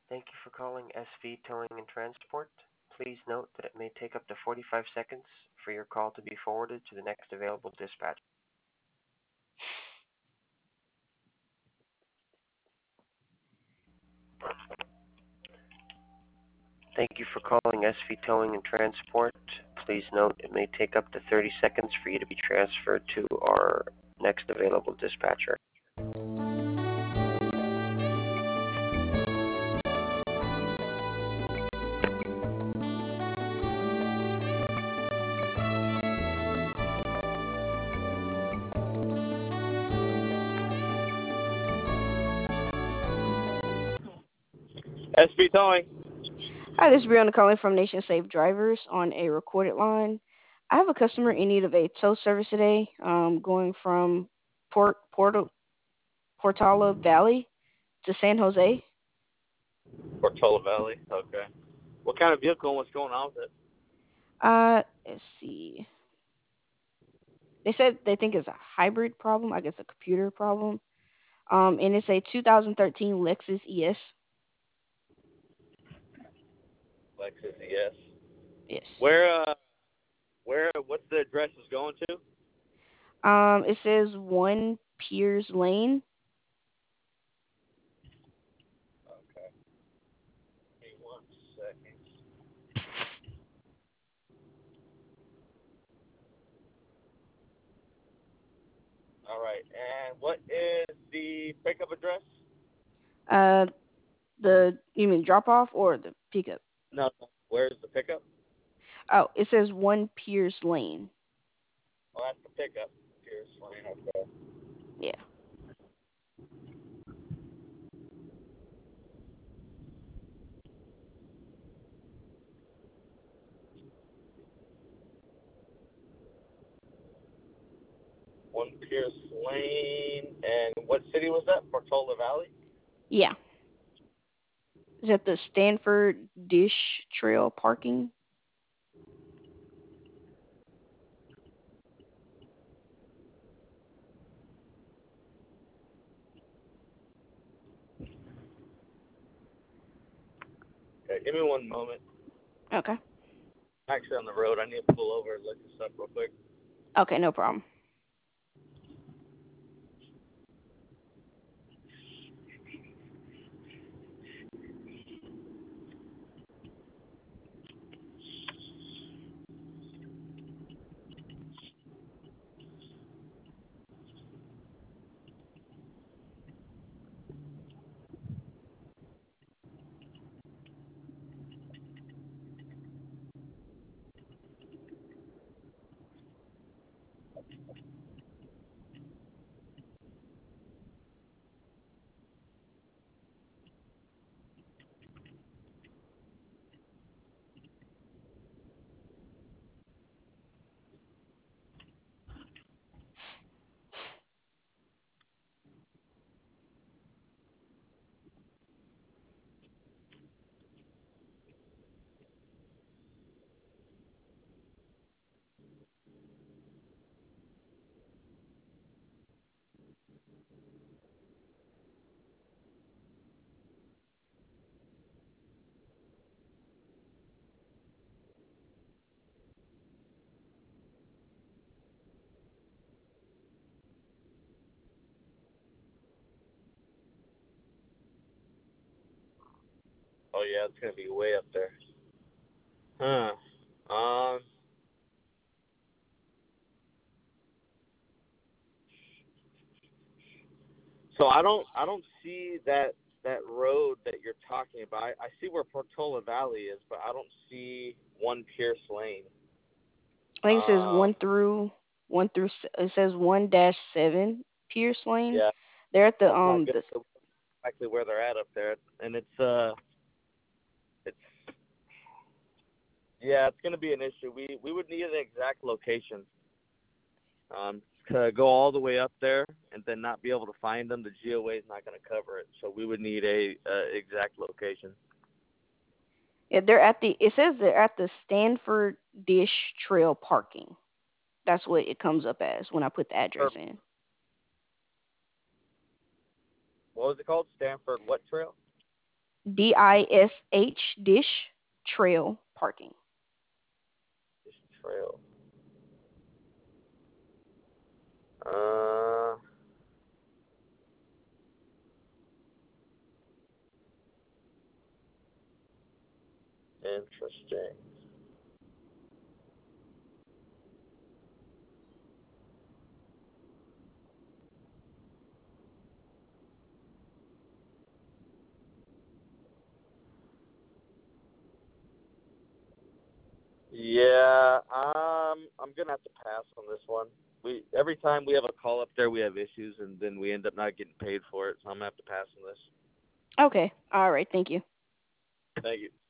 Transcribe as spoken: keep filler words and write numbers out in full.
Thank you for calling S V Towing and Transport. Please note that it may take up to forty-five seconds for your call to be forwarded to the next available dispatch. Thank you for calling S V Towing and Transport. Please note it may take up to thirty seconds for you to be transferred to our next available dispatcher. S B Towing. Hi, this is Brianna calling from Nation Safe Drivers on a recorded line. I have a customer in need of a tow service today, um, going from Port Porto, Portala Valley to San Jose. Portola Valley. Okay. What kind of vehicle and what's going on with it? Uh, let's see. They said they think it's a hybrid problem. I guess a computer problem. Um, and it's a two thousand thirteen Lexus E S. Lexus E S. Yes. Where, uh, where, what's the address it's going to? Um, it says one Piers Lane. Okay. Give me one second. All right. And what is the pickup address? Uh, the you mean drop off or the pickup? No. Where's the pickup? Oh, it says one Piers Lane. Oh, that's the pickup. Pierce Lane. Okay. Yeah. One Pierce Lane. And what city was that? Portola Valley? Yeah. Is that the Stanford Dish Trail parking? Okay. Give me one moment. Okay. I'm actually on the road. I need to pull over and look this up real quick. Okay, no problem. Oh yeah, it's gonna be way up there. Huh. Um. So I don't I don't see that that road that you're talking about. I, I see where Portola Valley is, but I don't see one Pierce Lane. I think it says Um. one through one through. s- It says one dash seven Pierce Lane. Yeah, They're at the that's not um good. the Exactly where they're at up there, and it's uh it's yeah, it's gonna be an issue. We we would need an exact location. Um, to go all the way up there and then not be able to find them, the G O A is not going to cover it. So we would need a, a exact location. yeah, they're at the. It says they're at the Stanford Dish Trail parking. That's what it comes up as when I put the address Or in. what was it called? Stanford what trail? D I S H Dish Trail Parking. This trail. Uh, interesting. Yeah, um, I'm gonna have to pass on this one. We every time we have a call up there, we have issues, and then we end up not getting paid for it. So I'm gonna have to pass on this. Okay. All right. Thank you. Thank you.